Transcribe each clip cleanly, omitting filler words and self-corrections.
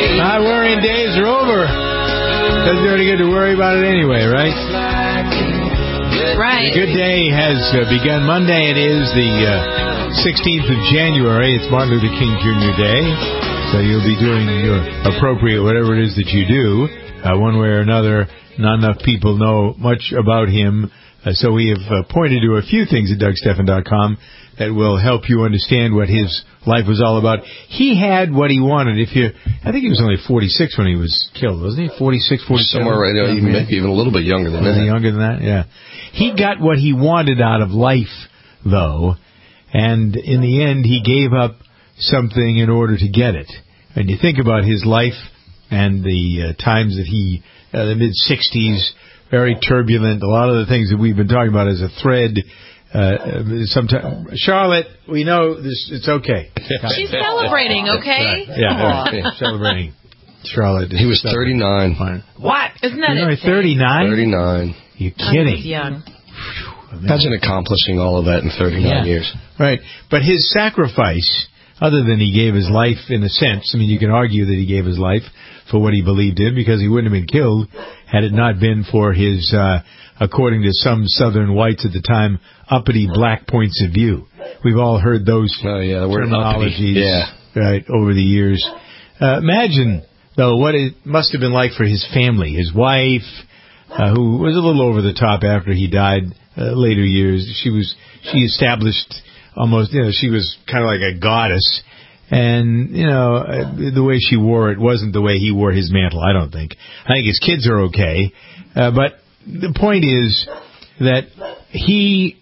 My worrying days are over. Doesn't do any good to worry about it anyway, right? Right. A good day has begun. Monday it is the 16th of January. It's Martin Luther King Jr. Day. So you'll be doing your appropriate whatever it is that you do. One way or another, not enough people know much about him. So we have pointed to a few things at DougStephan.com that will help you understand what his life was all about. He had what he wanted. I think he was only 46 when he was killed, wasn't he? 46, 47? Somewhere right now, maybe even a little bit younger than that. Younger than that, yeah. He got what he wanted out of life, though, and in the end, he gave up something in order to get it. And you think about his life and the times that the mid-60s, very turbulent, a lot of the things that we've been talking about as a thread. Sometimes, Charlotte, we know this. It's okay. She's celebrating, okay? Yeah, celebrating. Charlotte. He was 39. What? Isn't that it? 39? 39. You're kidding. Young. Imagine accomplishing all of that in 39 years. Right. But his sacrifice, other than he gave his life in a sense, I mean, you can argue that he gave his life for what he believed in because he wouldn't have been killed had it not been for his, according to some Southern whites at the time, uppity black points of view. We've all heard those terminologies right, over the years. Imagine, though, what it must have been like for his family, his wife, who was a little over the top after he died later years. She established almost, she was kind of like a goddess. And, the way she wore it wasn't the way he wore his mantle, I don't think. I think his kids are okay. But the point is that he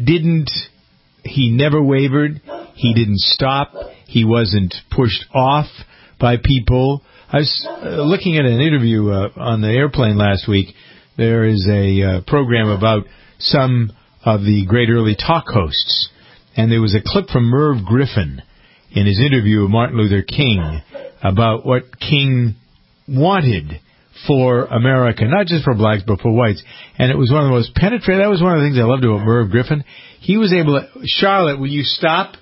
never wavered. He didn't stop. He wasn't pushed off by people. I was looking at an interview on the airplane last week. There is a program about some of the great early talk hosts. And there was a clip from Merv Griffin in his interview with Martin Luther King about what King wanted for America, not just for blacks, but for whites. And it was one of the most penetrating. That was one of the things I loved about Merv Griffin. He was able to... Charlotte, will you stop?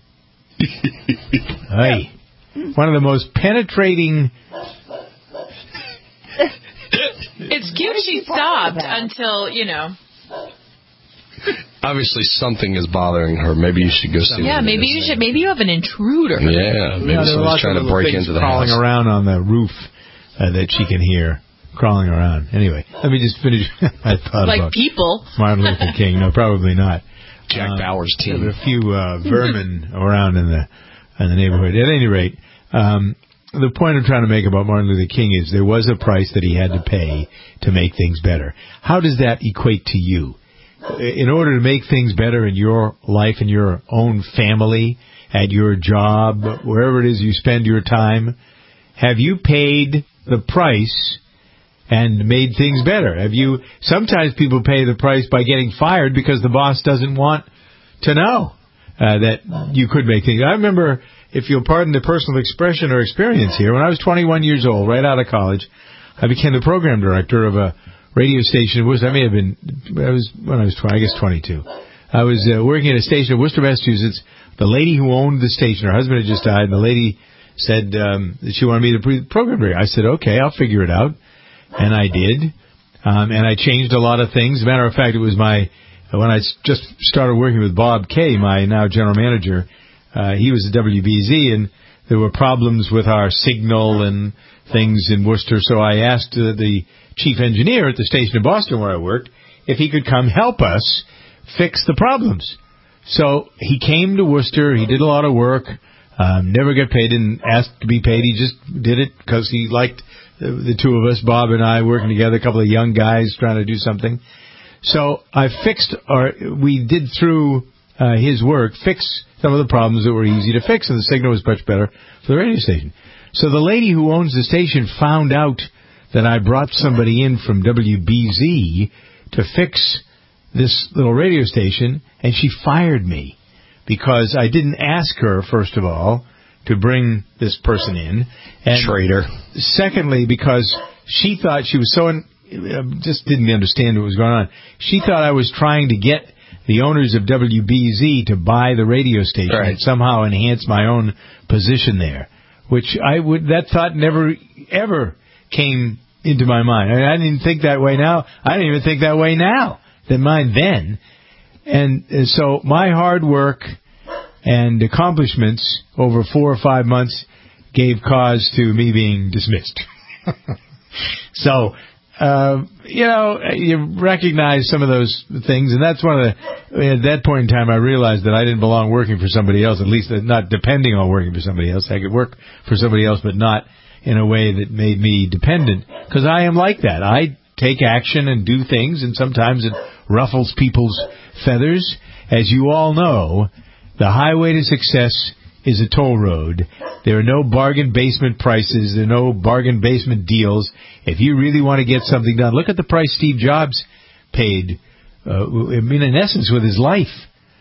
Hey. One of the most penetrating... It's cute she stopped until, Obviously, something is bothering her. Maybe you should go see. Yeah, maybe you should. Maybe you have an intruder. Yeah, maybe someone's trying to break into the house. Crawling around on the roof that she can hear, crawling around. Anyway, let me just finish my thought like about people. Martin Luther King. No, probably not. Jack Bauer's team. There were a few vermin around in the neighborhood. At any rate, the point I'm trying to make about Martin Luther King is there was a price that he had to pay to make things better. How does that equate to you? In order to make things better in your life, in your own family, at your job, wherever it is you spend your time, have you paid the price and made things better? Sometimes people pay the price by getting fired because the boss doesn't want to know that you could make things. I remember, if you'll pardon the personal expression or experience here, when I was 21 years old, right out of college, I became the program director of a radio station. When I was 22. I was working at a station in Worcester, Massachusetts. The lady who owned the station, her husband had just died, and the lady said that she wanted me to be the program director. I said, okay, I'll figure it out. And I did. And I changed a lot of things. As a matter of fact, it was when I just started working with Bob Kay, my now general manager, he was at WBZ, and there were problems with our signal and things in Worcester. So I asked the chief engineer at the station in Boston where I worked if he could come help us fix the problems. So he came to Worcester. He did a lot of work. Never got paid. Didn't ask to be paid. He just did it because he liked the two of us, Bob and I, working together, a couple of young guys trying to do something. So we did through his work, fix some of the problems that were easy to fix, and the signal was much better for the radio station. So the lady who owns the station found out that I brought somebody in from WBZ to fix this little radio station, and she fired me because I didn't ask her, first of all, to bring this person in. And traitor. Secondly, because she thought she was just didn't understand what was going on. She thought I was trying to get the owners of WBZ to buy the radio station and somehow enhance my own position there. which that thought never, ever came into my mind. I didn't think that way now. I don't even think that way now than mine then. And so my hard work and accomplishments over 4 or 5 months gave cause to me being dismissed. So, you recognize some of those things, and that's one of the, at that point in time, I realized that I didn't belong working for somebody else, at least not depending on working for somebody else. I could work for somebody else, but not in a way that made me dependent, because I am like that. I take action and do things, and sometimes it ruffles people's feathers. As you all know, the highway to success is a toll road. There are no bargain basement prices. There are no bargain basement deals. If you really want to get something done, look at the price Steve Jobs paid, in essence, with his life.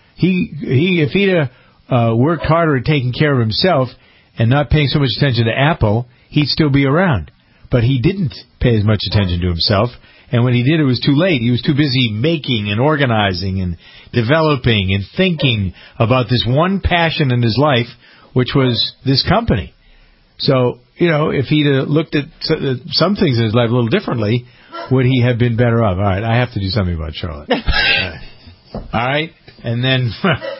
If he'd worked harder at taking care of himself and not paying so much attention to Apple, he'd still be around. But he didn't pay as much attention to himself, and when he did, it was too late. He was too busy making and organizing and developing and thinking about this one passion in his life, which was this company. So, if he'd looked at some things in his life a little differently, would he have been better off? All right, I have to do something about Charlotte. All right, and then...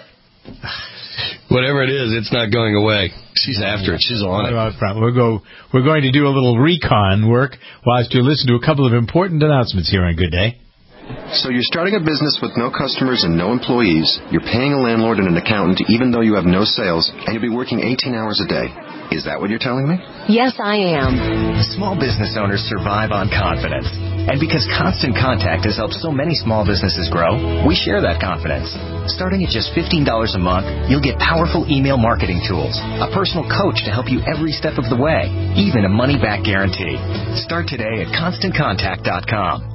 Whatever it is, it's not going away. She's after it. She's on it. We're going to do a little recon work whilst you listen to a couple of important announcements here on Good Day. So you're starting a business with no customers and no employees. You're paying a landlord and an accountant even though you have no sales, and you'll be working 18 hours a day. Is that what you're telling me? Yes, I am. Small business owners survive on confidence. And because Constant Contact has helped so many small businesses grow, we share that confidence. Starting at just $15 a month, you'll get powerful email marketing tools, a personal coach to help you every step of the way, even a money-back guarantee. Start today at ConstantContact.com.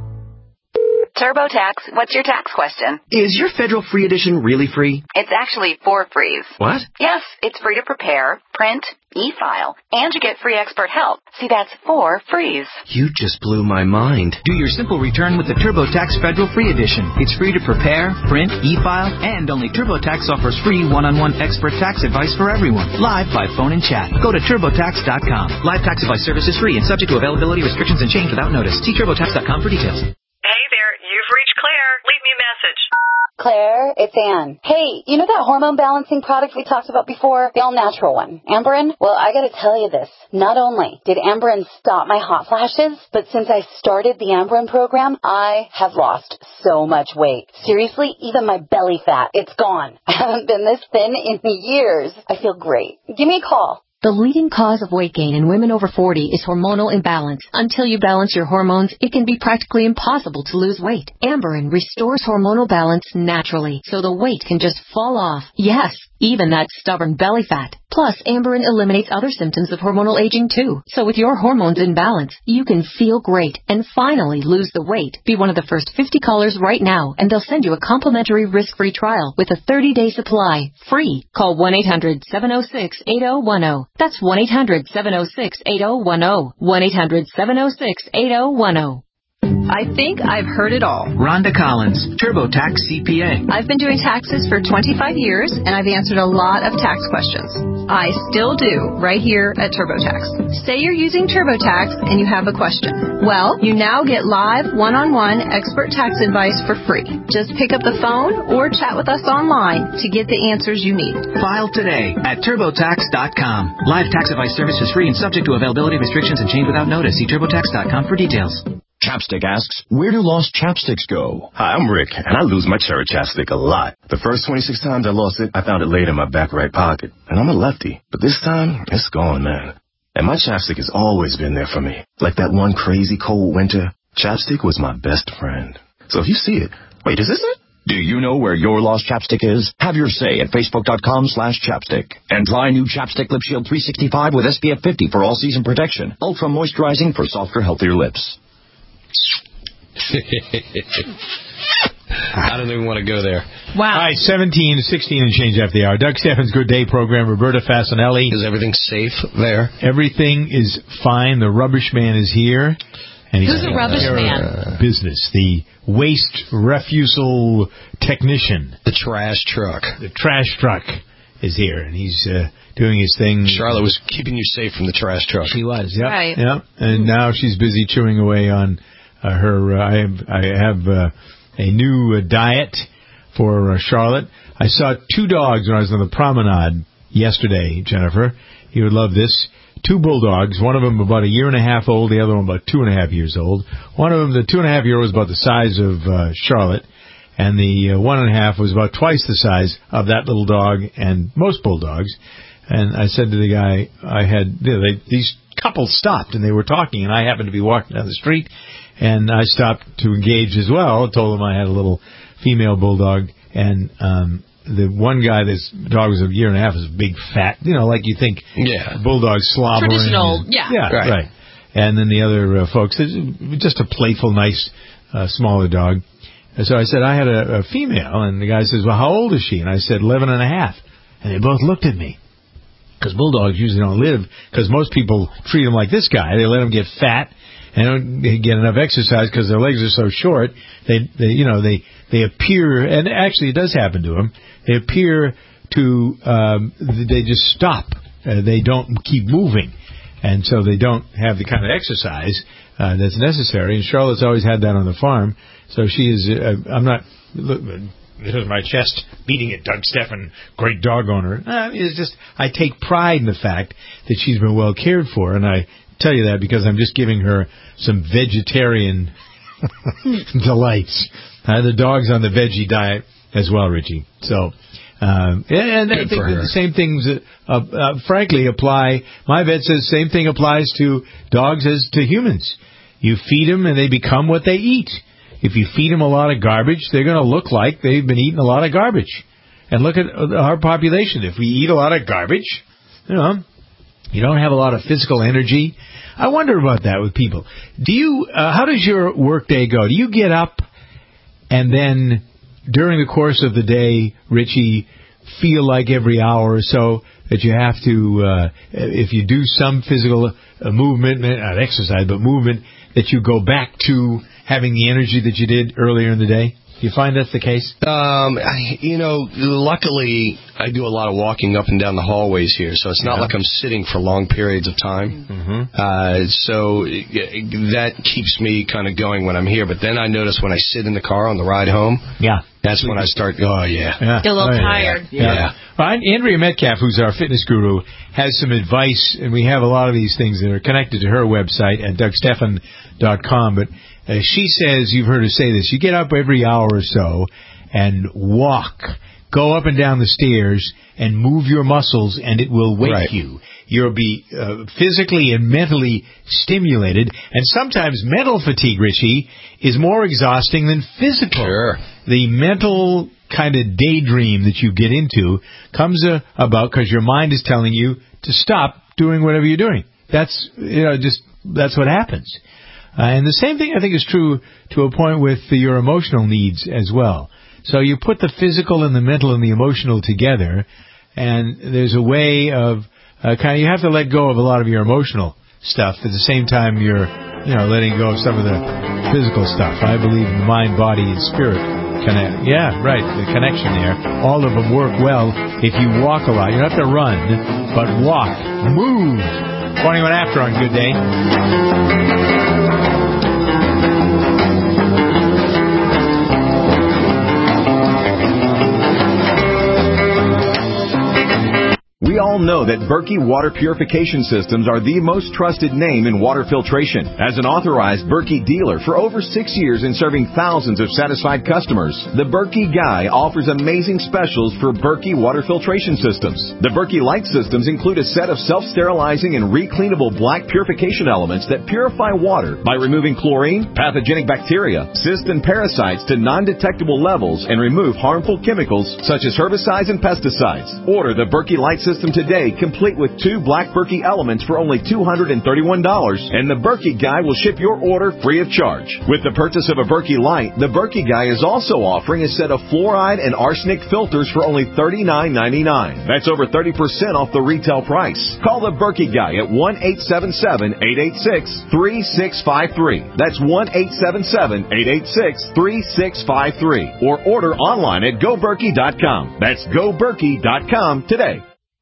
TurboTax, what's your tax question? Is your federal free edition really free? It's actually 4 frees. What? Yes, it's free to prepare, print, e-file, and you get free expert help. See, that's 4 frees. You just blew my mind. Do your simple return with the TurboTax Federal Free Edition. It's free to prepare, print, e-file, and only TurboTax offers free one-on-one expert tax advice for everyone, live by phone and chat. Go to TurboTax.com. Live tax advice service is free and subject to availability restrictions and change without notice. See TurboTax.com for details. Hey there, you've reached Claire. Leave me a message. Claire, it's Ann. Hey, you know that hormone balancing product we talked about before? The all-natural one. Amberen? Well, I gotta tell you this. Not only did Amberen stop my hot flashes, but since I started the Amberen program, I have lost so much weight. Seriously, even my belly fat, it's gone. I haven't been this thin in years. I feel great. Give me a call. The leading cause of weight gain in women over 40 is hormonal imbalance. Until you balance your hormones, it can be practically impossible to lose weight. Amberen restores hormonal balance naturally, so the weight can just fall off. Yes, even that stubborn belly fat. Plus, Amberen eliminates other symptoms of hormonal aging too. So with your hormones in balance, you can feel great and finally lose the weight. Be one of the first 50 callers right now, and they'll send you a complimentary risk-free trial with a 30-day supply, free. Call 1-800-706-8010. That's 1-800-706-8010. 1-800-706-8010. I think I've heard it all. Rhonda Collins, TurboTax CPA. I've been doing taxes for 25 years, and I've answered a lot of tax questions. I still do, right here at TurboTax. Say you're using TurboTax and you have a question. Well, you now get live one-on-one expert tax advice for free. Just pick up the phone or chat with us online to get the answers you need. File today at TurboTax.com. Live tax advice service is free and subject to availability restrictions and change without notice. See TurboTax.com for details. Chapstick asks, where do lost chapsticks go? Hi, I'm Rick, and I lose my cherry chapstick a lot. The first 26 times I lost it, I found it laid in my back right pocket. And I'm a lefty, but this time, it's gone, man. And my chapstick has always been there for me. Like that one crazy cold winter, chapstick was my best friend. So if you see it, wait, is this it? Do you know where your lost chapstick is? Have your say at Facebook.com/chapstick. And try new Chapstick Lip Shield 365 with SPF 50 for all-season protection. Ultra moisturizing for softer, healthier lips. I don't even want to go there. Wow. All right, 17 to 16 and change after the hour. Doug Steffens' Good Day program. Roberta Fasanelli. Is everything safe there? Everything is fine. The rubbish man is here. And he's Who's the rubbish man? Business. The waste refusal technician. The trash truck. The trash truck is here, and he's doing his thing. Charlotte was keeping you safe from the trash truck. She was, yep. Right. Yep. And now she's busy chewing away on her. I have a new diet for Charlotte. I saw 2 dogs when I was on the promenade yesterday, Jennifer. You would love this. 2 bulldogs. One of them about a year and a half old. The other one about 2.5 years old. One of them, the 2.5-year-old, was about the size of Charlotte. And the 1.5 was about twice the size of that little dog and most bulldogs. And I said to the guy, these couples stopped and they were talking, and I happened to be walking down the street, and I stopped to engage as well. Told them I had a little female bulldog, and the one guy, this dog was a year and a half, was a big fat, like you think bulldogs slobbering. Traditional, right. And then the other folks, just a playful, nice, smaller dog. And so I said, I had a female, and the guy says, well, how old is she? And I said, 11 and a half. And they both looked at me. Because bulldogs usually don't live, because most people treat them like this guy. They let them get fat and don't get enough exercise because their legs are so short. They appear, and actually it does happen to them, they appear to, they just stop. They don't keep moving. And so they don't have the kind of exercise that's necessary. And Charlotte's always had that on the farm. So she is, I'm not, look, here's my chest beating it, Doug Stephan, great dog owner. It's just, I take pride in the fact that she's been well cared for. And I tell you that because I'm just giving her some vegetarian delights. The dog's on the veggie diet as well, Richie. So, and I think the same things, frankly, apply. My vet says the same thing applies to dogs as to humans. You feed them and they become what they eat. If you feed them a lot of garbage, they're going to look like they've been eating a lot of garbage. And look at our population. If we eat a lot of garbage, you don't have a lot of physical energy. I wonder about that with people. How does your work day go? Do you get up and then during the course of the day, Richie, feel like every hour or so that you have to, if you do some physical movement, not exercise, but movement, that you go back to having the energy that you did earlier in the day? Do you find that's the case? Luckily, I do a lot of walking up and down the hallways here, so it's not like I'm sitting for long periods of time. Mm-hmm. So that keeps me kind of going when I'm here. But then I notice when I sit in the car on the ride home, that's when I start, Get a little tired. Yeah. Well, Andrea Metcalf, who's our fitness guru, has some advice, and we have a lot of these things that are connected to her website at DougStephan.com, but she says, you've heard her say this, you get up every hour or so and walk. Go up and down the stairs and move your muscles, and it will wake you. You'll be physically and mentally stimulated. And sometimes mental fatigue, Richie, is more exhausting than physical. Sure. The mental kind of daydream that you get into comes about because your mind is telling you to stop doing whatever you're doing. That's that's what happens. And the same thing I think is true to a point with your emotional needs as well. So you put the physical and the mental and the emotional together, and there's a way of you have to let go of a lot of your emotional stuff at the same time you're letting go of some of the physical stuff. I believe in mind, body, and spirit connect. Yeah, right. The connection there. All of them work well if you walk a lot. You don't have to run, but walk, move. 21 after on Good Day. We all know that Berkey Water Purification Systems are the most trusted name in water filtration. As an authorized Berkey dealer for over 6 years and serving thousands of satisfied customers, the Berkey Guy offers amazing specials for Berkey Water Filtration Systems. The Berkey Light Systems include a set of self-sterilizing and recleanable black purification elements that purify water by removing chlorine, pathogenic bacteria, cysts, and parasites to non-detectable levels and remove harmful chemicals such as herbicides and pesticides. Order the Berkey Light Systems system today, complete with 2 Black Berkey elements for only $231, and the Berkey Guy will ship your order free of charge. With the purchase of a Berkey Light, the Berkey Guy is also offering a set of fluoride and arsenic filters for only $39.99. That's over 30% off the retail price. Call the Berkey Guy at 1-877-886-3653. That's 1-877-886-3653. Or order online at GoBerkey.com. That's GoBerkey.com today.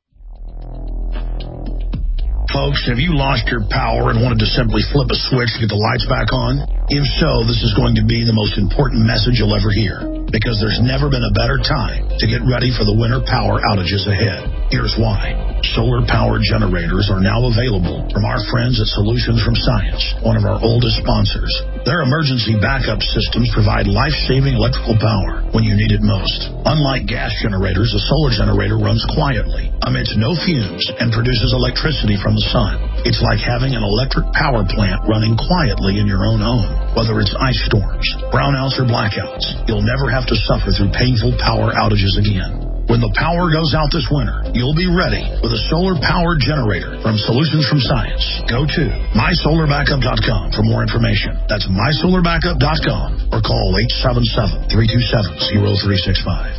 Folks, have you lost your power and wanted to simply flip a switch to get the lights back on? If so, this is going to be the most important message you'll ever hear, because there's never been a better time to get ready for the winter power outages ahead. Here's why. Solar power generators are now available from our friends at Solutions from Science, one of our oldest sponsors. Their emergency backup systems provide life-saving electrical power when you need it most. Unlike gas generators, a solar generator runs quietly, emits no fumes, and produces electricity from the sun. It's like having an electric power plant running quietly in your own home. Whether it's ice storms, brownouts, or blackouts, you'll never have to suffer through painful power outages again. When the power goes out this winter, you'll be ready with a solar-powered generator from Solutions from Science. Go to mysolarbackup.com for more information. That's mysolarbackup.com or call 877-327-0365.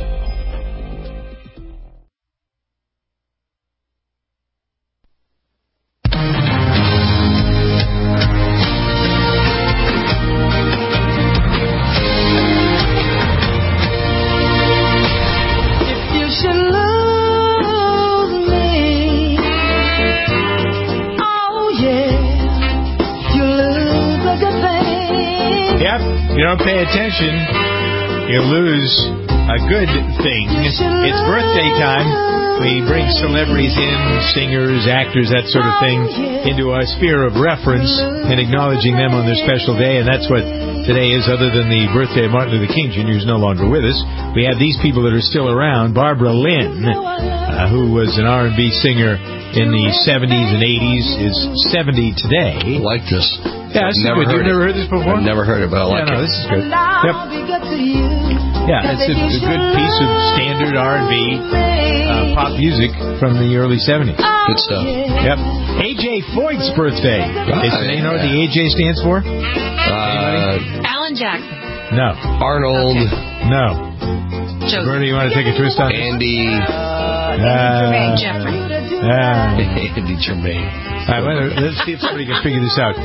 You don't pay attention, you lose a good thing. It's birthday time. We bring celebrities in, singers, actors, that sort of thing, into our sphere of reference and acknowledging them on their special day. And that's what today is, other than the birthday of Martin Luther King Jr., who's no longer with us. We have these people that are still around. Barbara Lynn, who was an R&B singer in the 70s and 80s, is 70 today. I like this. Yeah, it's good. You've never heard this before? I've never heard it, but I like it. No, this is good. Yep. Yeah, it's a good piece of standard R&B pop music from the early 70s. Good stuff. Yep. A.J. Foyt's birthday. You know what the A.J. stands for? Alan Jackson. No. Arnold. No. Bernie, you want to take a twist on Andy. Jeffrey. Andy Germain. All right, let's see if somebody can figure this out.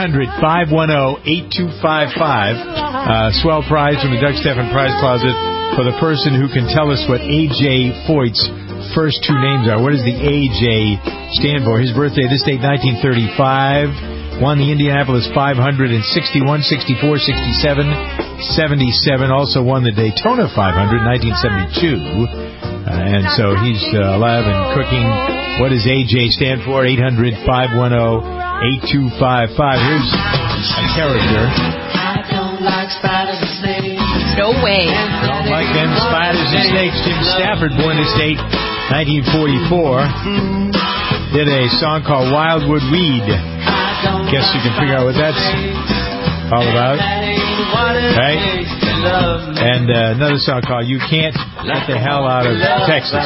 800-510-8255. Swell prize from the Doug Stephan Prize Closet for the person who can tell us what A.J. Foyt's first 2 names are. What does the A.J. stand for? His birthday this date, 1935. Won the Indianapolis 500 in 61, 64, 67, 77. Also won the Daytona 500 in 1972. And so he's alive and cooking. What does AJ stand for? 800-510-8255. Here's a character. I don't like spiders and snakes. No way. Don't like them spiders and snakes. Jim Stafford, born this date, 1944. Did a song called Wildwood Weed. Guess you can figure out what that's all about. Right? And another song called You Can't Get the Hell Out of Texas.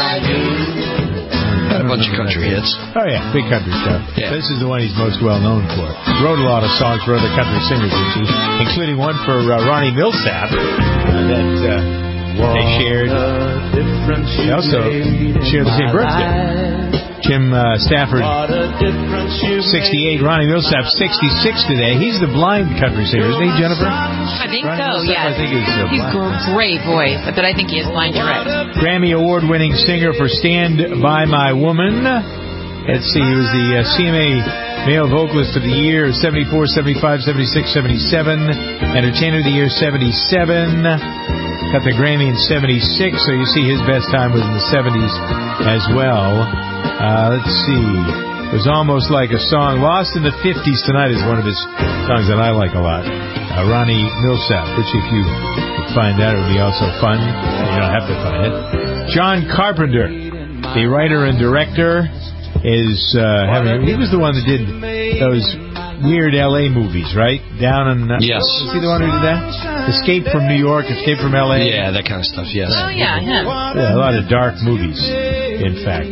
A bunch of country hits. Oh, yeah, big country stuff. Yeah. This is the one he's most well known for. Wrote a lot of songs for other country singers, including one for Ronnie Millsap that they shared. They also shared the same birthday. Jim Stafford, 68. Ronnie Millsap, 66 today. He's the blind country singer, isn't he, Jennifer? I think Ronnie so, Millsap, yeah. I think he's great voice, but I think he is blind, you're right. Grammy Award-winning singer for Stand By My Woman. Let's see, he was the CMA Male Vocalist of the Year, 74, 75, 76, 77. Entertainer of the Year, 77. Got the Grammy in 76, so you see his best time was in the 70s as well. Let's see. It was almost like a song. Lost in the 50s Tonight is one of his songs that I like a lot. Ronnie Millsap, which if you could find that, it would be also fun. You don't have to find it. John Carpenter, the writer and director, is he was the one that did those weird L.A. movies, right? Down in... yes. Was he the one who did that? Escape from New York, Escape from L.A.? Yeah, that kind of stuff, yes. Oh, yeah, him. Yeah, a lot of dark movies, in fact.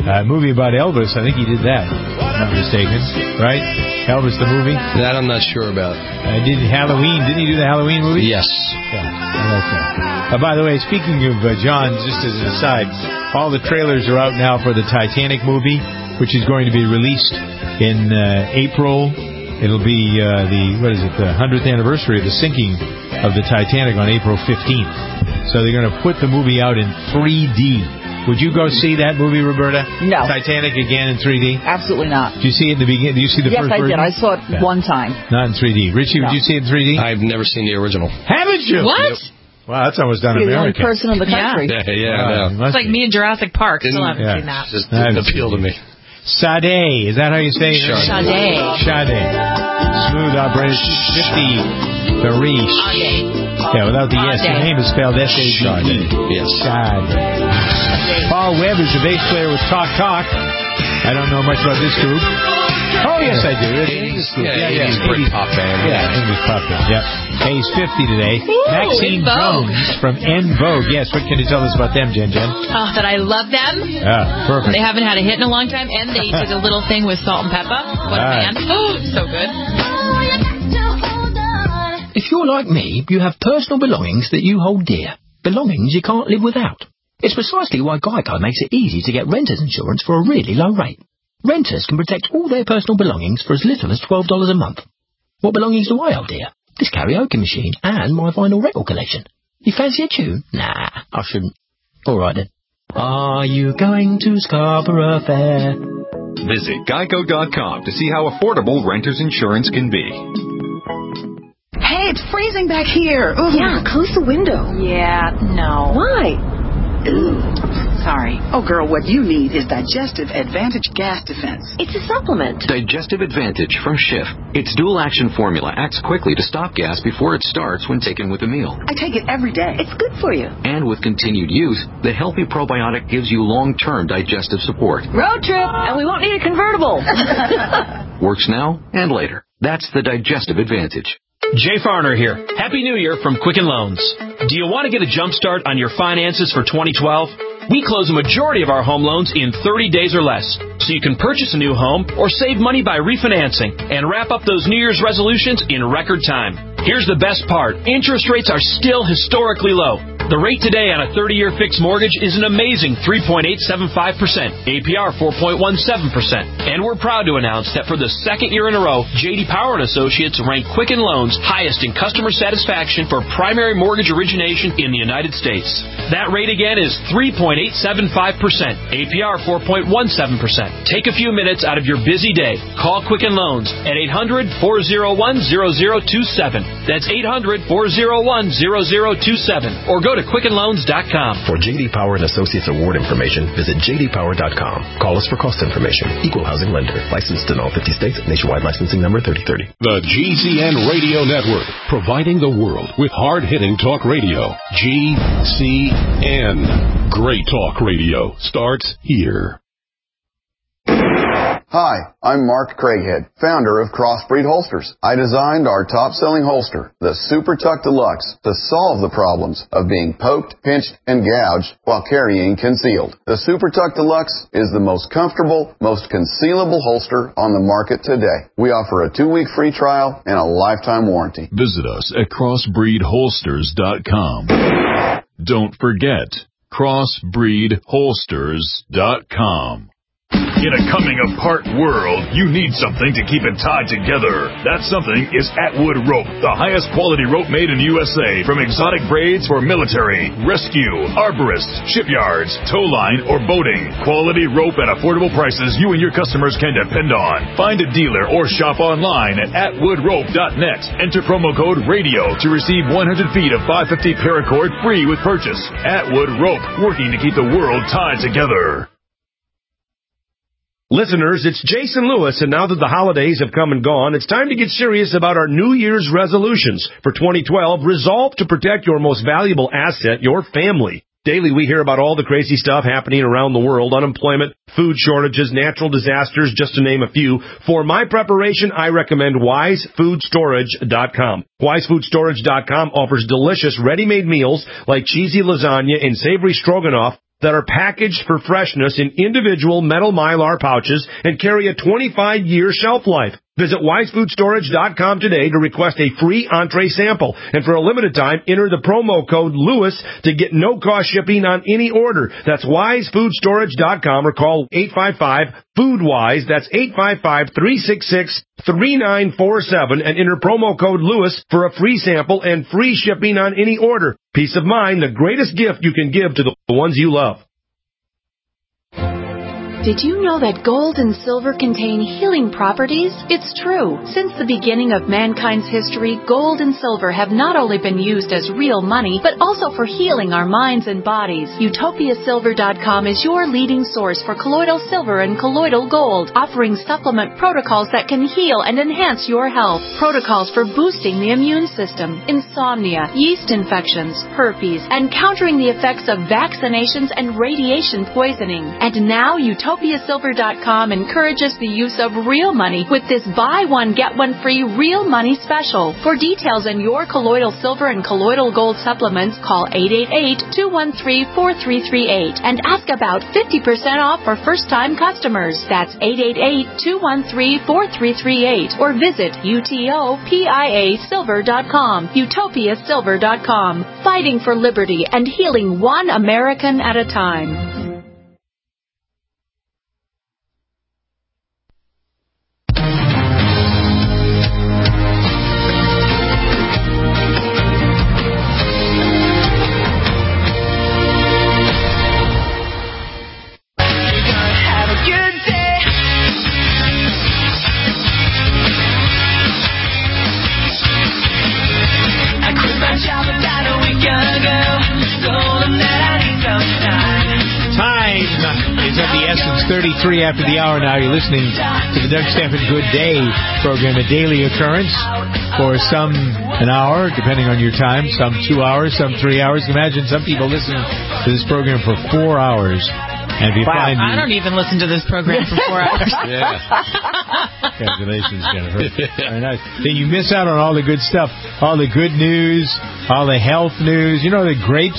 Movie about Elvis. I think he did that. If I'm not mistaken. Right? Elvis the movie? That I'm not sure about. Did Halloween. Didn't he do the Halloween movie? Yes. Yeah, I like that. By the way, speaking of John, just as an aside, all the trailers are out now for the Titanic movie, which is going to be released in April. It'll be the 100th anniversary of the sinking of the Titanic on April 15th. So they're going to put the movie out in 3D. Would you go see that movie, Roberta? No. Titanic again in 3D? Absolutely not. Did you see it in the beginning? Did you see the first version? Yes, I did. I saw it one time. Not in 3D. Richie, would you see it in 3D? I've never seen the original. Haven't you? What? Yep. Wow, that's almost done in You're America. the only person in the country. Yeah. It's like me and Jurassic Park. Still haven't seen that. Just didn't appeal to me. Sade, is that how you say it? Sade. Smooth operator 50 Barish. Yeah, without the S. Your name is spelled S-A-D-E. Yes. Sade. Paul Webb is a bass player with Talk Talk. I don't know much about this group. Oh, yes, I do. It's English Brit pop band. Yeah, English pop band. Yep. Hey, he's 50 today. Maxine Jones from En Vogue. Yes, what can you tell us about them, Jen? That I love them. Yeah, perfect. They haven't had a hit in a long time, and they did a little thing with Salt and Pepper. What a band. Oh, so good. If you're like me, you have personal belongings that you hold dear. Belongings you can't live without. It's precisely why Geico makes it easy to get renter's insurance for a really low rate. Renters can protect all their personal belongings for as little as $12 a month. What belongings do I hold dear? This karaoke machine and my vinyl record collection. You fancy a tune? Nah, I shouldn't. All right then. Are you going to Scarborough Fair? Visit Geico.com to see how affordable renter's insurance can be. Hey, it's freezing back here. Ooh. Yeah, close the window. Yeah, no. Why? Sorry. Oh, girl, what you need is Digestive Advantage Gas Defense. It's a supplement. Digestive Advantage from Schiff. Its dual-action formula acts quickly to stop gas before it starts when taken with a meal. I take it every day. It's good for you. And with continued use, the healthy probiotic gives you long-term digestive support. Road trip, and we won't need a convertible. Works now and later. That's the Digestive Advantage. Jay Farner here. Happy New Year from Quicken Loans. Do you want to get a jump start on your finances for 2012? We close a majority of our home loans in 30 days or less, so you can purchase a new home or save money by refinancing and wrap up those New Year's resolutions in record time. Here's the best part. Interest rates are still historically low. The rate today on a 30-year fixed mortgage is an amazing 3.875%, APR 4.17%. And we're proud to announce that for the second year in a row, J.D. Power & Associates ranked Quicken Loans highest in customer satisfaction for primary mortgage origination in the United States. That rate again is 3.875%, APR 4.17%. Take a few minutes out of your busy day. Call Quicken Loans at 800-401-0027. That's 800-401-0027. Or go to QuickenLoans.com. For J.D. Power & Associates award information, visit jdpower.com. Call us for cost information. Equal housing lender. Licensed in all 50 states. Nationwide licensing number 3030. The GCN Radio Network, providing the world with hard-hitting talk radio. GCN. Great talk radio starts here. Hi, I'm Mark Craighead, founder of Crossbreed Holsters. I designed our top-selling holster, the Super Tuck Deluxe, to solve the problems of being poked, pinched, and gouged while carrying concealed. The Super Tuck Deluxe is the most comfortable, most concealable holster on the market today. We offer a 2-week free trial and a lifetime warranty. Visit us at crossbreedholsters.com. Don't forget, crossbreedholsters.com. In a coming-apart world, you need something to keep it tied together. That something is Atwood Rope, the highest quality rope made in USA, from exotic braids for military, rescue, arborists, shipyards, tow line, or boating. Quality rope at affordable prices you and your customers can depend on. Find a dealer or shop online at atwoodrope.net. Enter promo code RADIO to receive 100 feet of 550 paracord free with purchase. Atwood Rope, working to keep the world tied together. Listeners, it's Jason Lewis, and now that the holidays have come and gone, it's time to get serious about our New Year's resolutions. For 2012, resolve to protect your most valuable asset, your family. Daily, we hear about all the crazy stuff happening around the world, unemployment, food shortages, natural disasters, just to name a few. For my preparation, I recommend WiseFoodStorage.com. WiseFoodStorage.com offers delicious ready-made meals like cheesy lasagna and savory stroganoff that are packaged for freshness in individual metal Mylar pouches and carry a 25-year shelf life. Visit WiseFoodStorage.com today to request a free entree sample. And for a limited time, enter the promo code LEWIS to get no-cost shipping on any order. That's WiseFoodStorage.com or call 855-FOODWISE. That's 855-366-3947 and enter promo code LEWIS for a free sample and free shipping on any order. Peace of mind, the greatest gift you can give to the ones you love. Did you know that gold and silver contain healing properties? It's true. Since the beginning of mankind's history, gold and silver have not only been used as real money, but also for healing our minds and bodies. UtopiaSilver.com is your leading source for colloidal silver and colloidal gold, offering supplement protocols that can heal and enhance your health. Protocols for boosting the immune system, insomnia, yeast infections, herpes, and countering the effects of vaccinations and radiation poisoning. And now UtopiaSilver.com encourages the use of real money with this buy one, get one free real money special. For details on your colloidal silver and colloidal gold supplements, call 888-213-4338 and ask about 50% off for first-time customers. That's 888-213-4338 or visit UTOPIASilver.com. UtopiaSilver.com. Fighting for liberty and healing one American at a time. It's at the essence 33 after the hour now. You're listening to the Doug Stanford Good Day program, a daily occurrence for some an hour, depending on your time, some 2 hours, some 3 hours. Imagine some people listen to this program for 4 hours. And if you find I don't even listen to this program for 4 hours. Yeah. Congratulations, Jennifer. Very nice. Then you miss out on all the good stuff, all the good news, all the health news. You know that grapes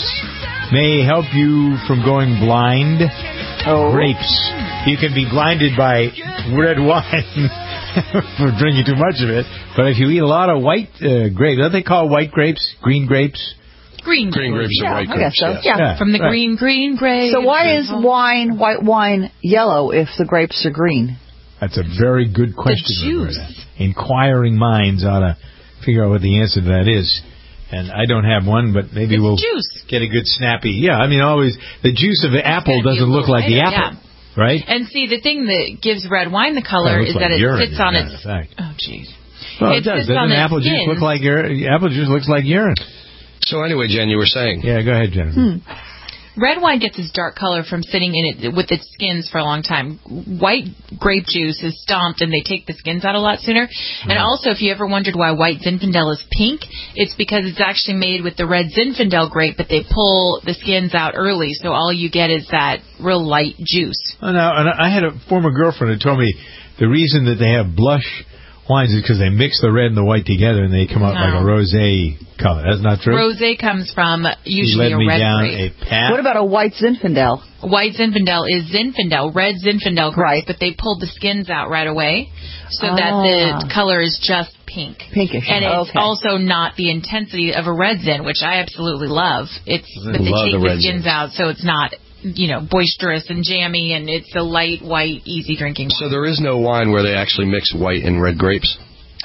may help you from going blind. Grapes. You can be blinded by red wine for drinking too much of it. But if you eat a lot of white grapes, what do they call white grapes? Green grapes? Green grapes and white grapes. So. Yeah. From the green grapes. So why is white wine yellow if the grapes are green? That's a very good question. The juice. Roberta. Inquiring minds ought to figure out what the answer to that is. And I don't have one, but maybe we'll get a good snappy. Yeah, I mean, always the juice of the apple doesn't look like the apple, right? And see, the thing that gives red wine the color is that it sits on its. Oh, jeez. Well, it does. Doesn't apple juice look like urine? Apple juice looks like urine. So anyway, Jen, you were saying. Yeah, go ahead, Jennifer. Red wine gets its dark color from sitting in it with its skins for a long time. White grape juice is stomped, and they take the skins out a lot sooner. And also, if you ever wondered why white Zinfandel is pink, it's because it's actually made with the red Zinfandel grape, but they pull the skins out early, so all you get is that real light juice. Oh, no, and I had a former girlfriend who told me the reason that they have blush wines is because they mix the red and the white together and they come out like a rosé color. That's not true? Rosé comes from usually a red grape. What about a white Zinfandel? White Zinfandel is Zinfandel, red Zinfandel grape, but they pulled the skins out right away so that the color is just pink. Pinkish. And it's also not the intensity of a red Zin, which I absolutely love. But they take the skins out so it's not boisterous and jammy, and it's a light, white, easy drinking wine. So there is no wine where they actually mix white and red grapes?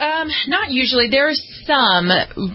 Not usually. There are some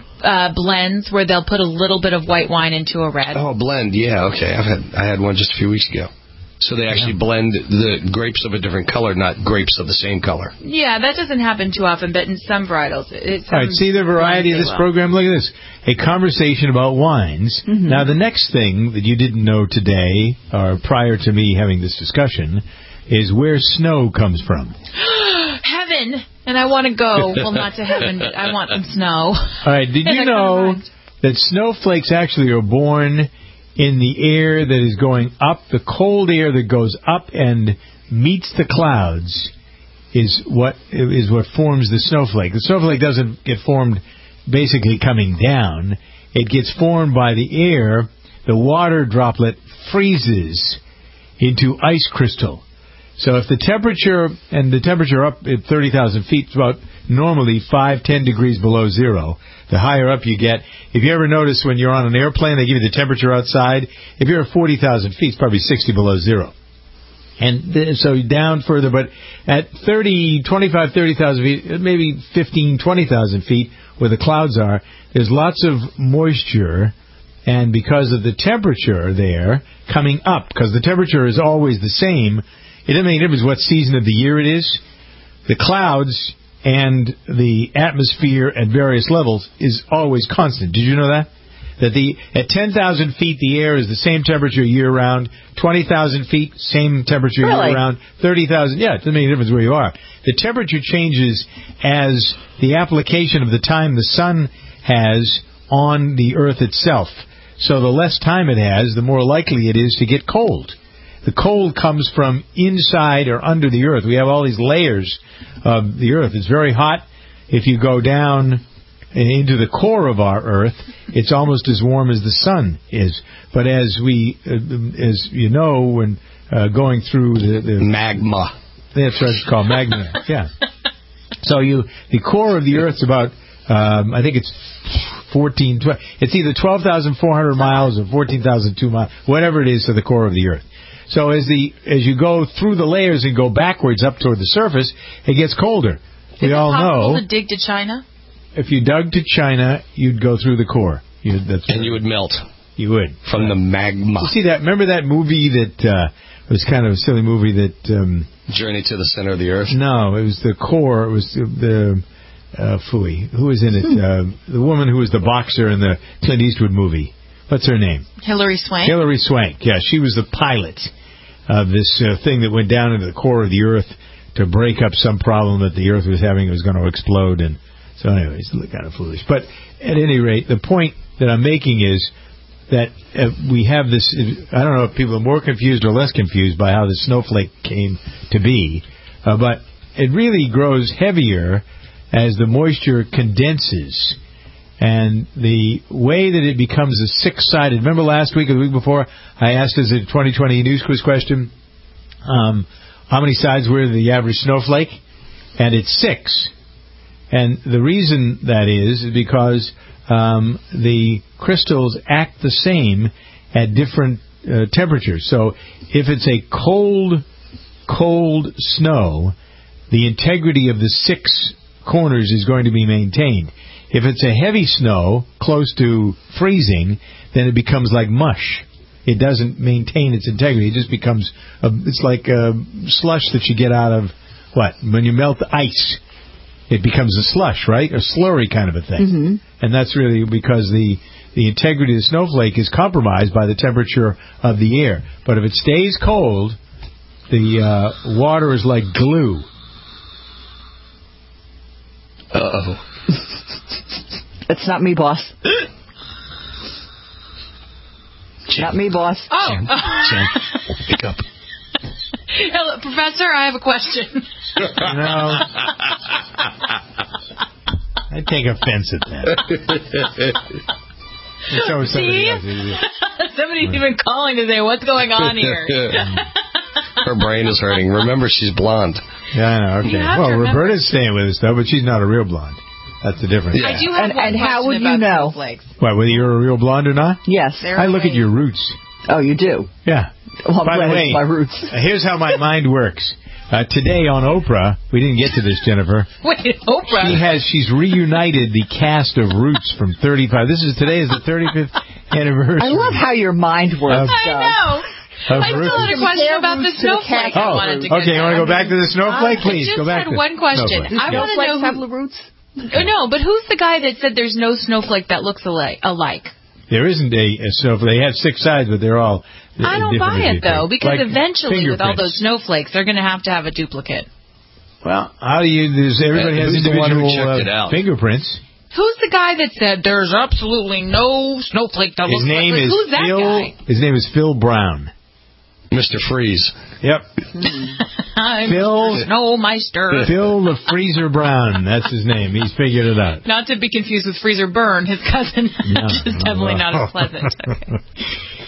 blends where they'll put a little bit of white wine into a red. Oh, a blend, yeah, okay. I had one just a few weeks ago. So they actually blend the grapes of a different color, not grapes of the same color. Yeah, that doesn't happen too often, but in some varietals. All right, see the variety of this program? Look at this. A conversation about wines. Mm-hmm. Now, the next thing that you didn't know today, or prior to me having this discussion, is where snow comes from. Heaven! And I want to go. Well, not to heaven, but I want some snow. All right, did you know that snowflakes actually are born in the air that is going up? The cold air that goes up and meets the clouds is what forms the snowflake. The snowflake doesn't get formed basically coming down. It gets formed by the air the water droplet freezes into ice crystal. So if the temperature up at 30,000 feet is about normally 5-10 degrees below zero, the higher up you get. If you ever notice when you're on an airplane, they give you the temperature outside. If you're at 40,000 feet, it's probably 60 below zero. And so down further, but at 30,000 feet, maybe 15,000, 20,000 feet, where the clouds are, there's lots of moisture, and because of the temperature there coming up, because the temperature is always the same, it doesn't make any difference what season of the year it is, the clouds and the atmosphere at various levels is always constant. Did you know that? That at 10,000 feet, the air is the same temperature year-round. 20,000 feet, same temperature year-round. 30,000, it doesn't make a difference where you are. The temperature changes as the application of the time the sun has on the Earth itself. So the less time it has, the more likely it is to get cold. The cold comes from inside or under the Earth. We have all these layers of the Earth. It's very hot. If you go down into the core of our Earth, it's almost as warm as the sun is. But as you know, when going through the magma, that's what it's called, magma. Yeah. So the core of the Earth's about, I think it's 12. It's either 12,400 miles or 14,002 miles, whatever it is to the core of the Earth. So as you go through the layers and go backwards up toward the surface, it gets colder. We all know. Is it possible to dig to China? If you dug to China, you'd go through the core. You would melt. You would. From the magma. You see that? Remember that movie that was kind of a silly movie that... Journey to the Center of the Earth? No, it was the core. It was the Phooey. Who was in it? The woman who was the boxer in the Clint Eastwood movie. What's her name? Hilary Swank. Hilary Swank. Yeah, she was the pilot of this thing that went down into the core of the Earth to break up some problem that the Earth was having. It was going to explode. And so anyways, it's kind of foolish. But at any rate, the point that I'm making is that we have this... I don't know if people are more confused or less confused by how the snowflake came to be, but it really grows heavier as the moisture condenses. And the way that it becomes a six-sided... Remember last week or the week before, I asked as a 2020 news quiz question, how many sides were the average snowflake? And it's 6. And the reason that is because the crystals act the same at different temperatures. So if it's a cold snow, the integrity of the 6 corners is going to be maintained. If it's a heavy snow, close to freezing, then it becomes like mush. It doesn't maintain its integrity. It just becomes, it's like a slush that you get out of, when you melt the ice. It becomes a slush, right? A slurry kind of a thing. Mm-hmm. And that's really because the integrity of the snowflake is compromised by the temperature of the air. But if it stays cold, the water is like glue. Uh-oh. It's not me, boss. Not me, boss. Oh. Jen, pick up. Hello, Professor, I have a question. No. I take offense at that. Somebody's even calling to say, what's going on here? Her brain is hurting. Remember, she's blonde. Yeah, I know. Okay. Well, Roberta's staying with us, though, but she's not a real blonde. That's the difference. Yeah. I do have one how would you know? What, whether you're a real blonde or not? Yes. I look at your roots. Oh, you do? Yeah. Well, by the way, my roots. Here's how my mind works. Today on Oprah, we didn't get to this, Jennifer. Wait, Oprah? She's reunited the cast of Roots from 35. Today is the 35th anniversary. I love how your mind works. I know. I still had a question about the snowflake. Okay, you want to go back to the snowflake? Please, go back. I just had one question. I want to know have roots. No, but who's the guy that said there's no snowflake that looks alike? There isn't a snowflake. They have 6 sides, but they're all I don't buy it, though, because like eventually with all those snowflakes, they're going to have a duplicate. Well, how do you... Everybody has individual fingerprints. Who's the guy that said there's absolutely no snowflake that looks like this? Who's that guy? His name is Phil Brown. Mr. Freeze. Yep. Phil Snowmeister. Phil the Freezer Brown. That's his name. He's figured it out. Not to be confused with Freezer Burn, his cousin. No, which is definitely not as pleasant. Okay.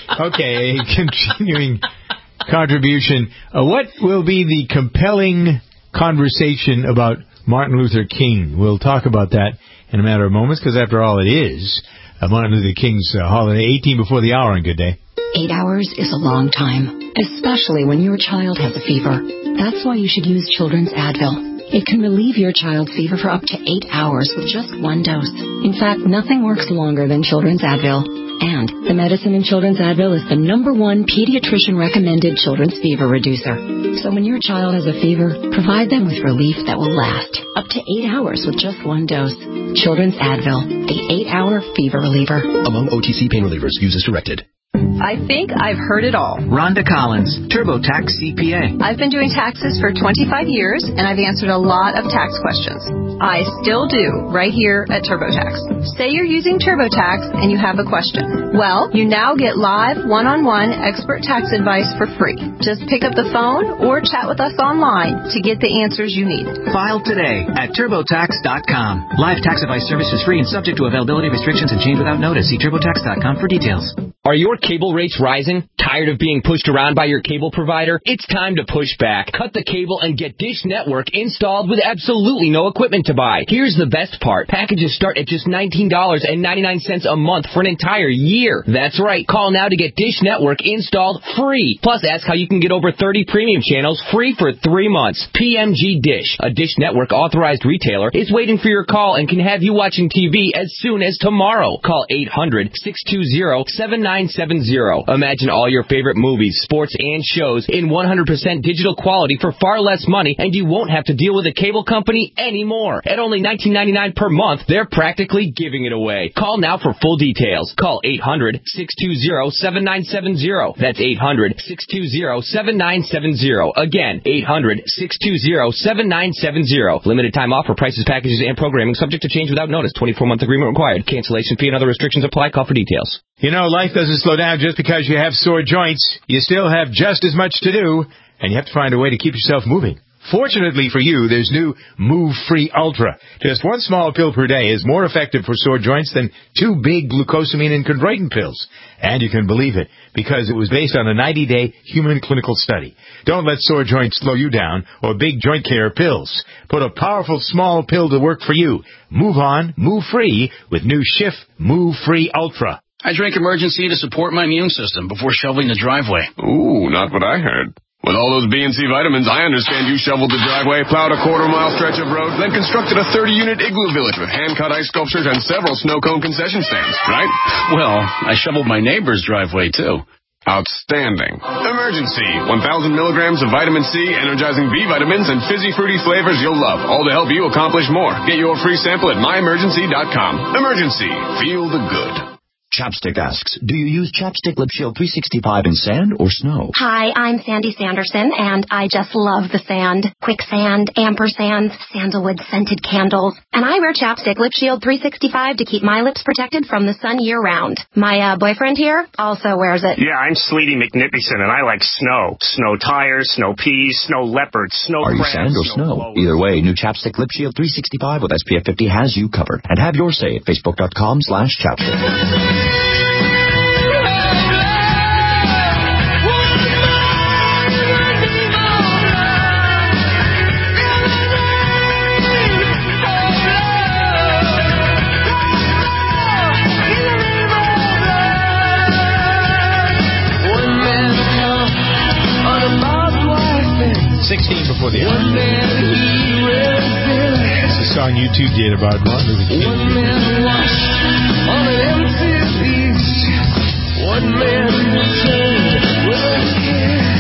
Okay, a continuing contribution. What will be the compelling conversation about Martin Luther King? We'll talk about that in a matter of moments, because after all, it is Martin Luther King's holiday, 18 before the hour on Good Day. 8 hours is a long time, especially when your child has a fever. That's why you should use Children's Advil. It can relieve your child's fever for up to 8 hours with just one dose. In fact, nothing works longer than Children's Advil. And the medicine in Children's Advil is the #1 pediatrician-recommended children's fever reducer. So when your child has a fever, provide them with relief that will last up to 8 hours with just one dose. Children's Advil, the 8-hour fever reliever. Among OTC pain relievers, use as directed. I think I've heard it all. Rhonda Collins, TurboTax CPA. I've been doing taxes for 25 years, and I've answered a lot of tax questions. I still do, right here at TurboTax. Say you're using TurboTax and you have a question. Well, you now get live, one-on-one expert tax advice for free. Just pick up the phone or chat with us online to get the answers you need. File today at TurboTax.com. Live tax advice service is free and subject to availability restrictions and change without notice. See TurboTax.com for details. Are your cable rates rising? Tired of being pushed around by your cable provider? It's time to push back. Cut the cable and get Dish Network installed with absolutely no equipment to buy. Here's the best part. Packages start at just $19.99 a month for an entire year. That's right. Call now to get Dish Network installed free. Plus, ask how you can get over 30 premium channels free for 3 months. PMG Dish, a Dish Network authorized retailer, is waiting for your call and can have you watching TV as soon as tomorrow. Call 800-620-7970. Imagine all your favorite movies, sports, and shows in 100% digital quality for far less money, and you won't have to deal with a cable company anymore. At only $19.99 per month, they're practically giving it away. Call now for full details. Call 800-620-7970. That's 800-620-7970. Again, 800-620-7970. Limited time offer. Prices, packages, and programming subject to change without notice. 24-month agreement required. Cancellation fee and other restrictions apply. Call for details. You know, life doesn't slow down just because you have sore joints. You still have just as much to do, and you have to find a way to keep yourself moving. Fortunately for you, there's new Move Free Ultra. Just one small pill per day is more effective for sore joints than 2 big glucosamine and chondroitin pills. And you can believe it, because it was based on a 90-day human clinical study. Don't let sore joints slow you down or big joint care pills. Put a powerful small pill to work for you. Move on, move free with new Schiff Move Free Ultra. I drink Emergency to support my immune system before shoveling the driveway. Ooh, not what I heard. With all those B and C vitamins, I understand you shoveled the driveway, plowed a quarter-mile stretch of road, then constructed a 30-unit igloo village with hand-cut ice sculptures and several snow cone concession stands, right? Well, I shoveled my neighbor's driveway, too. Outstanding. Emergency. 1,000 milligrams of vitamin C, energizing B vitamins, and fizzy fruity flavors you'll love, all to help you accomplish more. Get your free sample at myemergency.com. Emergency. Feel the good. Chapstick asks, do you use Chapstick Lip Shield 365 in sand or snow? Hi, I'm Sandy Sanderson, and I just love the sand. Quicksand, ampersands, sandalwood scented candles. And I wear Chapstick Lip Shield 365 to keep my lips protected from the sun year-round. My boyfriend here also wears it. Yeah, I'm Sleety McNippyson, and I like snow. Snow tires, snow peas, snow leopards, snow Are you crabs, sand or snow? Either way, new Chapstick Lip Shield 365 with SPF 50 has you covered. And have your say at Facebook.com/chapstick. Before the hour. It's a song U2 did about Martin Luther King. One man washed on an empty beach. One man turned with a kiss.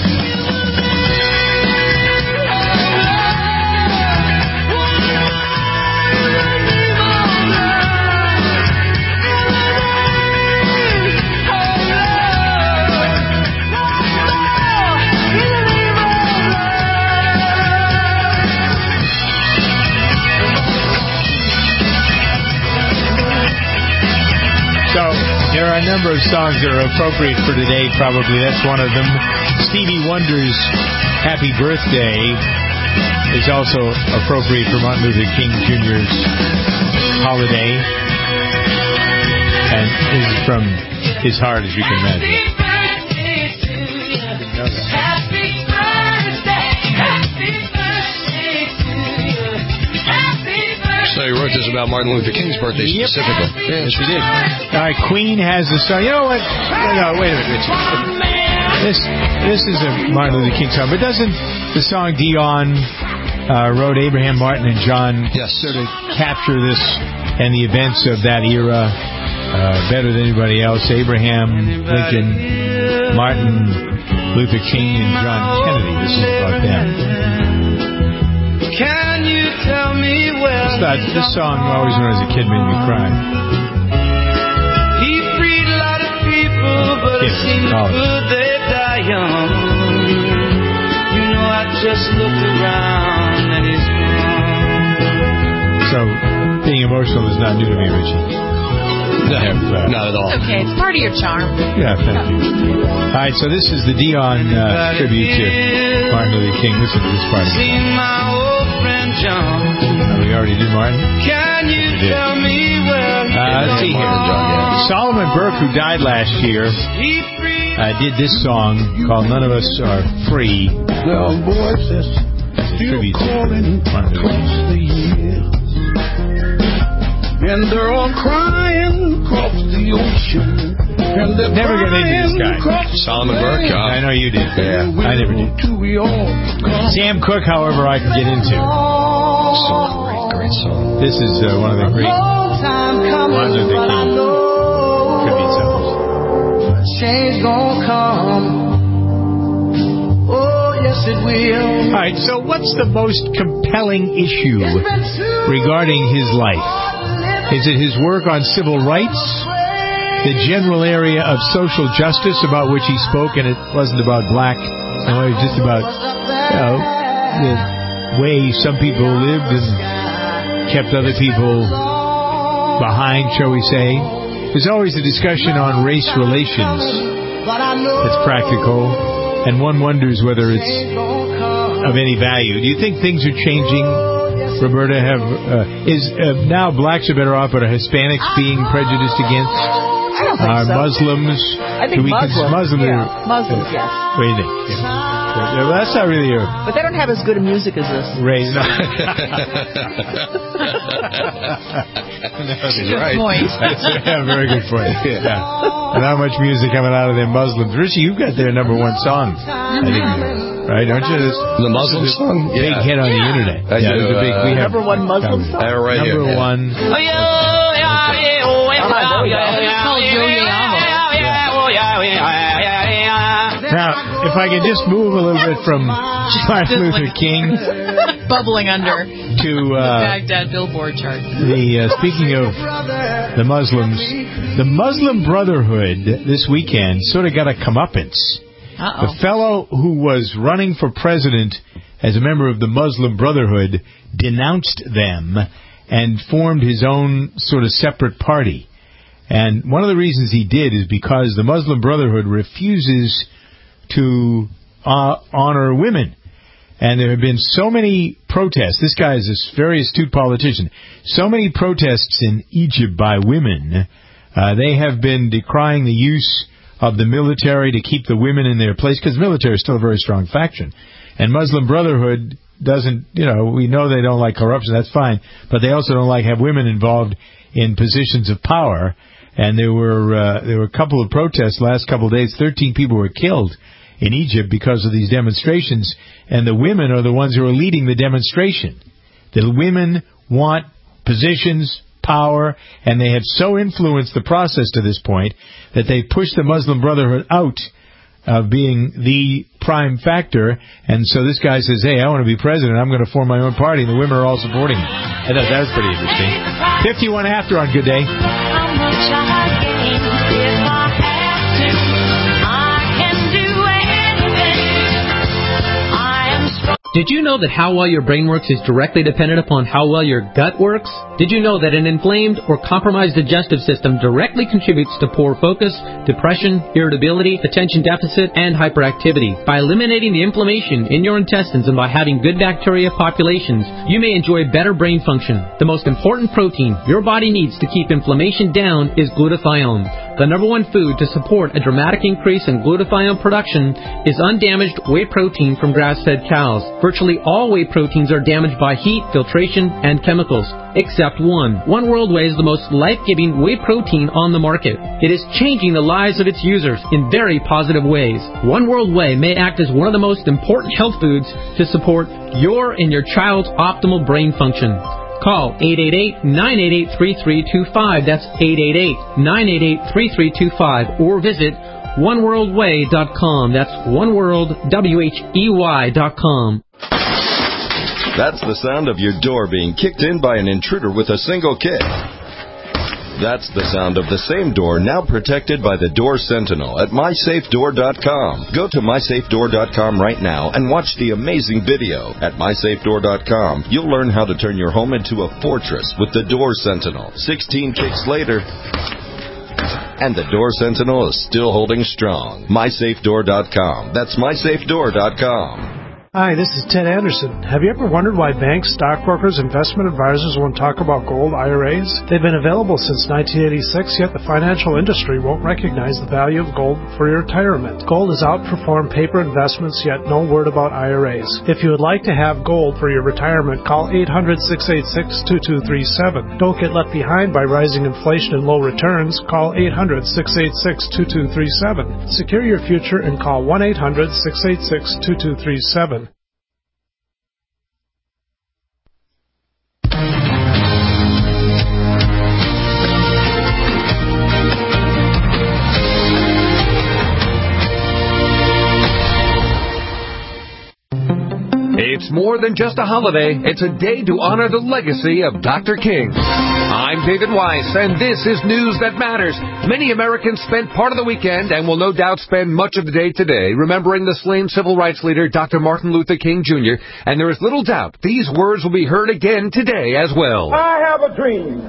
There are a number of songs that are appropriate for today, probably. That's one of them. Stevie Wonder's Happy Birthday is also appropriate for Martin Luther King Jr.'s holiday. And this is from his heart, as you can imagine. So he wrote this about Martin Luther King's birthday specifically. Yes, he did. All right, Queen has a song. You know what? No, wait a minute, Richie. This is a Martin Luther King song, but doesn't the song Dion wrote Abraham Martin and John sort of capture this and the events of that era better than anybody else? Abraham Lincoln, Martin Luther King, and John Kennedy. This is about them. Can you tell me where This song always, when I was a kid, made me cry. he freed a lot of people, but it seems good they die young. You know, I just look around and it's So, being emotional is not new to me, Richie. No, not at all. Okay, it's part of your charm. Yeah, thank you. All right, so this is the Dion tribute to Martin Luther King. Listen to this part of it. John. We already did Martin? Can you tell me where let's see here. Solomon Burke, who died last year, did this song called None of Us Are Free. There are voices still calling across the years, and they're all crying across the ocean. And they're never got into this guy. Solomon Burke? I know you did. Yeah. I never did. Sam Cooke, however, I can get into. Great song. This is one of the great Martin Luther King tribute songs. Change gonna come. Oh, yes it will. All right, so what's the most compelling issue regarding his life? Is it his work on civil rights? The general area of social justice about which he spoke, and it wasn't about black, it was just about the way some people lived and kept other people behind, shall we say. There's always a discussion on race relations that's practical, and one wonders whether it's of any value. Do you think things are changing, Roberta? Now blacks are better off, but are Hispanics being prejudiced against? I don't think so. Muslims? I think Muslims. Muslims, yes. What do you think? Yeah. Well, that's not really a... But they don't have as good a music as this. Right. No. Good right. point. That's a very good point. Yeah. And how much music coming out of them Muslims. Richie, you've got their number one song. I think, right, don't you? The Muslim song? Big hit on the internet. We have number one Muslim song? Right number here. One. Oh, it's called Yo Now, if I could just move a little bit from Martin Luther King bubbling under to the Baghdad Billboard chart. Speaking of the Muslims, the Muslim Brotherhood this weekend sort of got a comeuppance. The fellow who was running for president as a member of the Muslim Brotherhood denounced them and formed his own sort of separate party. And one of the reasons he did is because the Muslim Brotherhood refuses to honor women. And there have been so many protests. This guy is a very astute politician. So many protests in Egypt by women. They have been decrying the use of the military to keep the women in their place, because the military is still a very strong faction. And Muslim Brotherhood doesn't, we know they don't like corruption, that's fine, but they also don't like have women involved in positions of power. And there were a couple of protests last couple of days. 13 people were killed in Egypt because of these demonstrations, and the women are the ones who are leading the demonstration. The women want positions, power, and they have so influenced the process to this point that they pushed the Muslim Brotherhood out of being the prime factor. And so this guy says, hey, I want to be president, I'm going to form my own party, and the women are all supporting him. I thought that was pretty interesting. 51 after on Good Day. Did you know that how well your brain works is directly dependent upon how well your gut works? Did you know that an inflamed or compromised digestive system directly contributes to poor focus, depression, irritability, attention deficit, and hyperactivity? By eliminating the inflammation in your intestines and by having good bacteria populations, you may enjoy better brain function. The most important protein your body needs to keep inflammation down is glutathione. The number one food to support a dramatic increase in glutathione production is undamaged whey protein from grass-fed cows. Virtually all whey proteins are damaged by heat, filtration, and chemicals, except one. One World Whey is the most life-giving whey protein on the market. It is changing the lives of its users in very positive ways. One World Whey may act as one of the most important health foods to support your and your child's optimal brain function. Call 888-988-3325. That's 888-988-3325. Or visit oneworldwhey.com. That's oneworldwhey.com. That's the sound of your door being kicked in by an intruder with a single kick. That's the sound of the same door now protected by the Door Sentinel at MySafeDoor.com. Go to MySafeDoor.com right now and watch the amazing video. At MySafeDoor.com, you'll learn how to turn your home into a fortress with the Door Sentinel. 16 kicks later, and the Door Sentinel is still holding strong. MySafeDoor.com. That's MySafeDoor.com. Hi, this is Ted Anderson. Have you ever wondered why banks, stockbrokers, investment advisors won't talk about gold IRAs? They've been available since 1986, yet the financial industry won't recognize the value of gold for your retirement. Gold has outperformed paper investments, yet no word about IRAs. If you would like to have gold for your retirement, call 800-686-2237. Don't get left behind by rising inflation and low returns. Call 800-686-2237. Secure your future and call 1-800-686-2237. It's more than just a holiday. It's a day to honor the legacy of Dr. King. I'm David Weiss, and this is News That Matters. Many Americans spent part of the weekend and will no doubt spend much of the day today remembering the slain civil rights leader, Dr. Martin Luther King, Jr., and there is little doubt these words will be heard again today as well. I have a dream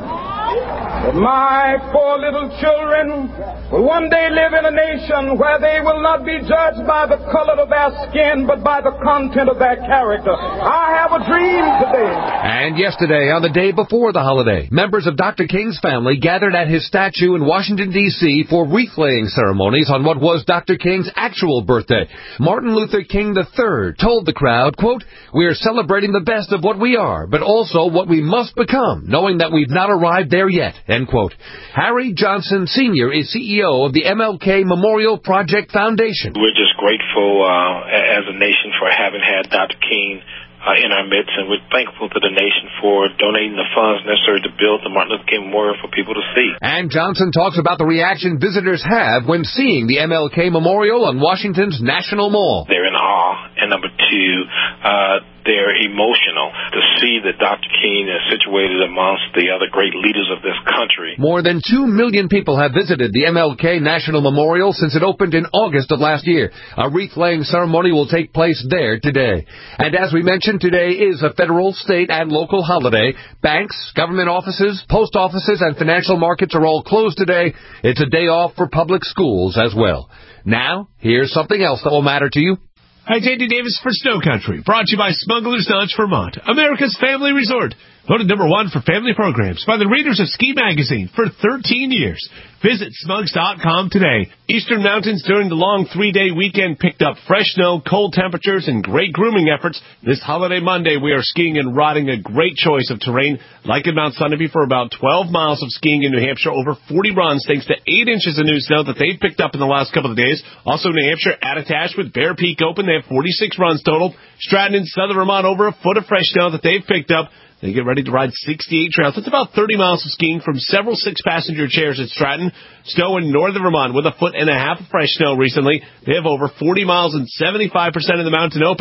that my poor little children will one day live in a nation where they will not be judged by the color of their skin, but by the content of their character. I have a dream today. And yesterday, on the day before the holiday, members of Dr. King's family gathered at his statue in Washington, D.C. for wreath-laying ceremonies on what was Dr. King's actual birthday. Martin Luther King III told the crowd, quote, "We are celebrating the best of what we are, but also what we must become, knowing that we've not arrived there yet," end quote. Harry Johnson Sr. is CEO of the MLK Memorial Project Foundation. We're just grateful as a nation for having had Dr. King in our midst, and we're thankful to the nation for donating the funds necessary to build the Martin Luther King Memorial for people to see. And Johnson talks about the reaction visitors have when seeing the MLK Memorial on Washington's National Mall. They're in awe, and number two, they're emotional to see that Dr. King is situated amongst the other great leaders of this country. More than 2 million people have visited the MLK National Memorial since it opened in August of last year. A wreath-laying ceremony will take place there today. And as we mentioned, today is a federal, state, and local holiday. Banks, government offices, post offices, and financial markets are all closed today. It's a day off for public schools as well. Now, here's something else that will matter to you. Hi, J.D. Davis for Snow Country, brought to you by Smuggler's Notch, Vermont, America's family resort. Voted #1 for family programs by the readers of Ski Magazine for 13 years. Visit Smugs.com today. Eastern Mountains during the long 3-day weekend picked up fresh snow, cold temperatures, and great grooming efforts. This holiday Monday, we are skiing and riding a great choice of terrain, like at Mount Sunapee for about 12 miles of skiing in New Hampshire, over 40 runs thanks to 8 inches of new snow that they've picked up in the last couple of days. Also, New Hampshire at attached with Bear Peak Open, they have 46 runs total. Stratton and Southern Vermont over a foot of fresh snow that they've picked up. They get ready to ride 68 trails. That's about 30 miles of skiing from several 6-passenger chairs at Stratton. Snow in northern Vermont with a foot and a half of fresh snow recently. They have over 40 miles and 75% of the mountain open.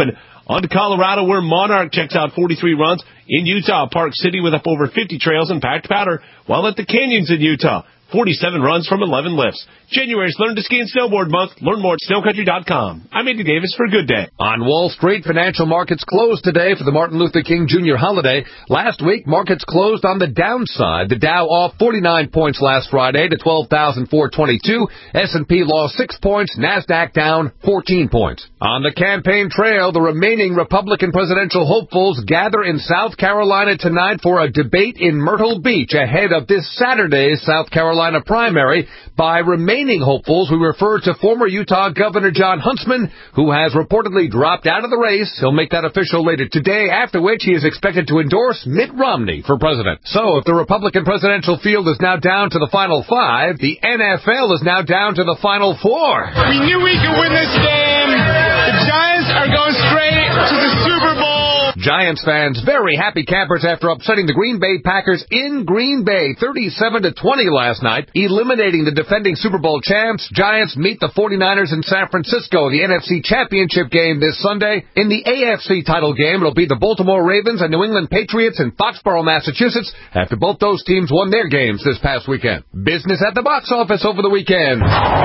On to Colorado, where Monarch checks out 43 runs. In Utah, Park City with up over 50 trails and packed powder, while at the Canyons in Utah, 47 runs from 11 lifts. January's Learn to Ski and Snowboard Month. Learn more at snowcountry.com. I'm Andy Davis for Good Day. On Wall Street, financial markets closed today for the Martin Luther King Jr. holiday. Last week, markets closed on the downside. The Dow off 49 points last Friday to 12,422. S&P lost 6 points. NASDAQ down 14 points. On the campaign trail, the remaining Republican presidential hopefuls gather in South Carolina tonight for a debate in Myrtle Beach ahead of this Saturday's South Carolina primary. By remaining hopefuls, we refer to former Utah Governor John Huntsman, who has reportedly dropped out of the race. He'll make that official later today, after which he is expected to endorse Mitt Romney for president. So if the Republican presidential field is now down to the final 5, the NFL is now down to the final 4. We knew we could win this game. The Giants are going straight to the Super Bowl. Giants fans very happy campers after upsetting the Green Bay Packers in Green Bay 37-20 last night, eliminating the defending Super Bowl champs. Giants meet the 49ers in San Francisco in the NFC Championship game this Sunday. In the AFC title game, it'll be the Baltimore Ravens and New England Patriots in Foxborough, Massachusetts, after both those teams won their games this past weekend. Business at the box office over the weekend.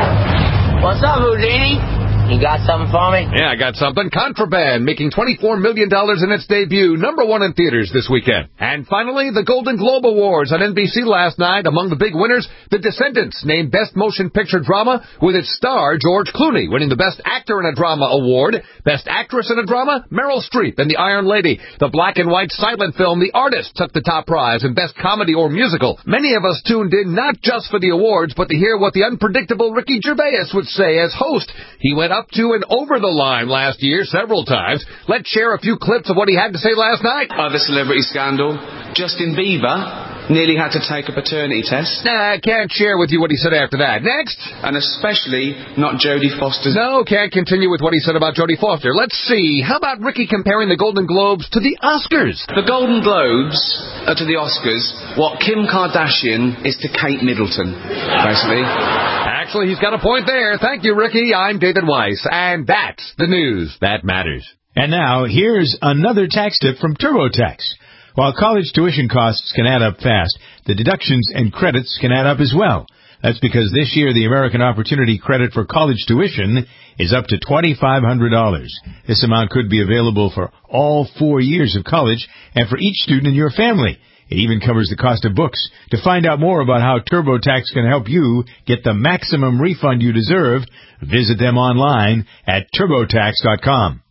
What's up, Houdini? You got something for me? Yeah, I got something. Contraband, making $24 million in its debut, #1 in theaters this weekend. And finally, the Golden Globe Awards on NBC last night. Among the big winners, The Descendants, named Best Motion Picture Drama, with its star, George Clooney, winning the Best Actor in a Drama award. Best Actress in a Drama, Meryl Streep in The Iron Lady. The black and white silent film, The Artist, took the top prize in Best Comedy or Musical. Many of us tuned in not just for the awards, but to hear what the unpredictable Ricky Gervais would say as host. He went up to and over the line last year several times. Let's share a few clips of what he had to say last night. Other celebrity scandal. Justin Bieber nearly had to take a paternity test. I can't share with you what he said after that. Next. And especially not Jodie Foster's... No, can't continue with what he said about Jodie Foster. Let's see. How about Ricky comparing the Golden Globes to the Oscars? The Golden Globes are to the Oscars what Kim Kardashian is to Kate Middleton, basically. Actually, he's got a point there. Thank you, Ricky. I'm David Weiss, and that's the news that matters. And now, here's another tax tip from TurboTax. While college tuition costs can add up fast, the deductions and credits can add up as well. That's because this year the American Opportunity Credit for college tuition is up to $2,500. This amount could be available for all 4 years of college and for each student in your family. It even covers the cost of books. To find out more about how TurboTax can help you get the maximum refund you deserve, visit them online at TurboTax.com.